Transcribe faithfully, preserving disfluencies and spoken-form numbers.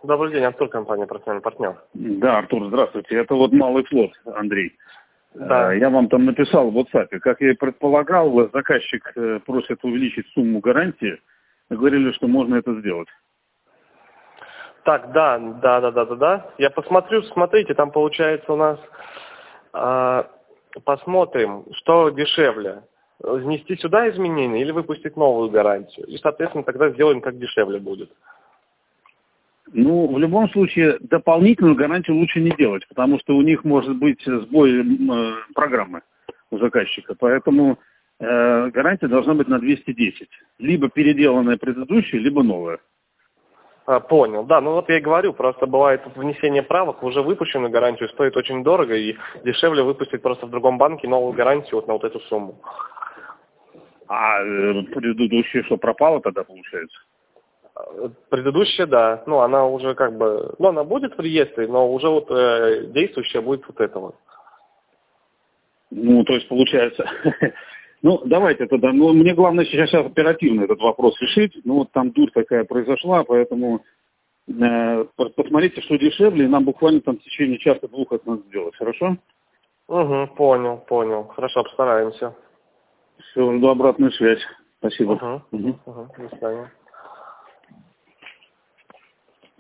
Добрый день, Артур, компания «Профессиональный партнер». Да, Артур, здравствуйте. Это вот малый флот, Андрей. Да. Я вам там написал в WhatsApp. Как я и предполагал, заказчик просит увеличить сумму гарантии. Говорили, что можно это сделать. Так, да, да, да, да, да, да. Я посмотрю, смотрите, там получается у нас, э, посмотрим, что дешевле. Внести сюда изменения или выпустить новую гарантию. И, соответственно, тогда сделаем, как дешевле будет. Ну, в любом случае, дополнительную гарантию лучше не делать, потому что у них может быть сбой э, программы у заказчика. Поэтому э, гарантия должна быть на двести десять. Либо переделанная предыдущая, либо новая. А, понял, да, ну вот я и говорю, просто бывает внесение правок в уже выпущенную гарантию стоит очень дорого и дешевле выпустить просто в другом банке новую гарантию вот на вот эту сумму. А э, предыдущая что, пропала тогда, получается? Предыдущая, да, ну она уже как бы, ну она будет в реестре, но уже вот э, действующая будет вот эта вот. Ну, то есть получается... Ну, давайте тогда. Ну, мне главное сейчас оперативно этот вопрос решить. Ну, вот там дурь такая произошла, поэтому э, посмотрите, что дешевле, и нам буквально там в течение часа-двух это надо сделать. Хорошо? Угу, понял, понял. Хорошо, постараемся. Все, жду обратную связь. Спасибо. Угу, Угу. угу, до свидания.